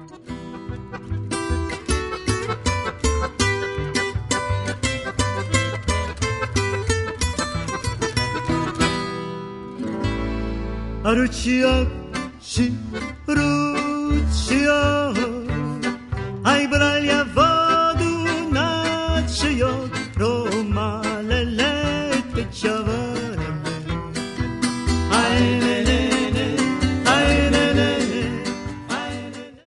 Rucia și Rucia, ai bralia vodu na și eu romalele pe ceava.